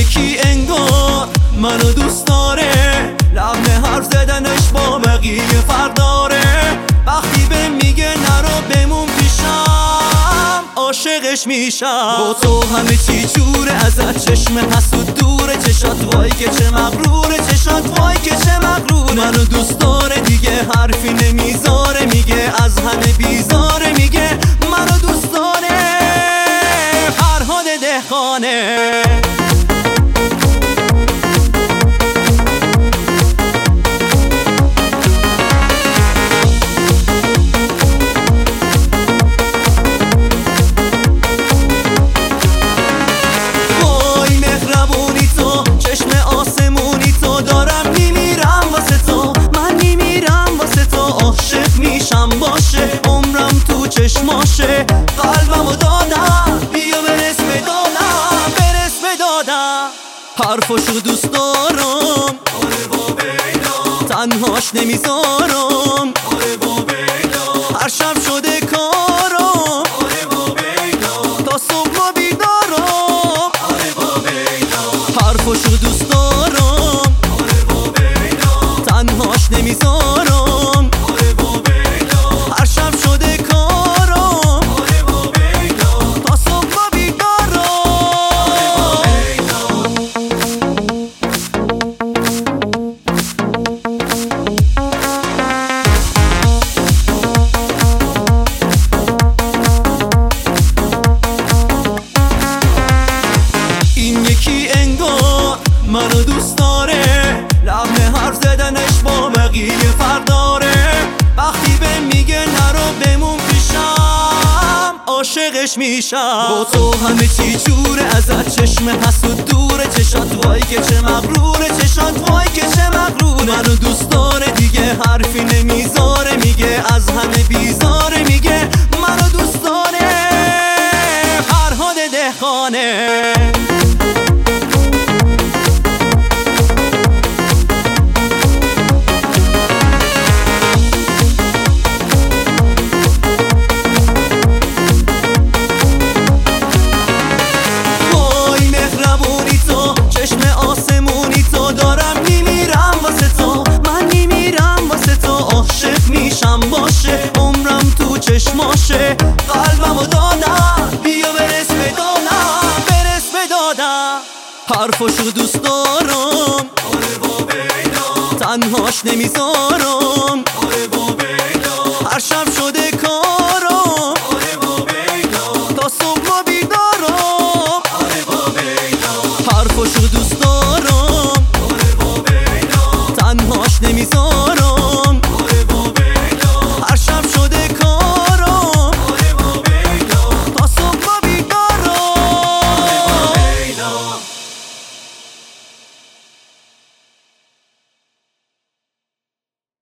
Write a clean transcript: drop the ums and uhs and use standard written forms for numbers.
یکی انگار منو دوست داره، لحن حرف زدنش با بقیه فرق داره. وقتی به میگه نرو بمون پیشم، عاشقش میشم. با تو همه چی جوره، ازت چشم حسود دوره. چشات وای که چه مغروره، چشات وای که چه مغروره. منو دوست داره دیگه حرفی نمیذاره، میگه از همه بیزاره، میگه منو دوست داره. فرهاد دهقانه. باشه عمرم تو چشماشه، قلبمو دادم بیا برس به دادم، برس به دادم. حرفاشو دوست دارم، آره با بیدا، تنهاش نمیذارم، آره با بیدا. هر شب شده کارم، آره با بیدا، تا صبح ما بیدارم، آره با بیدا. حرفاشو دوست دارم، آره با بیدا، تنهاش نمیذارم. یکی انگار منو دوست داره، لحن حرف زدنش با بقیه فرق داره. وقتی به میگه نرو بمون پیشم، عاشقش میشم. با تو همه چی جوره، ازت چشم حسود دوره. چشات وای که چه مغروره، چشات وای که چه مغروره. منو دوست داره دیگه حرفی نمیذاره، میگه از همه بیزاره، میگه منو دوست داره. فرهاد دهقانه. باشه عمرم تو چشماشه، قلبمو دادم بیا برس به دادم، برس به دادم. حرفاشو دوست دارم، آره با بیدا، تنهاش نمیذارم، آره با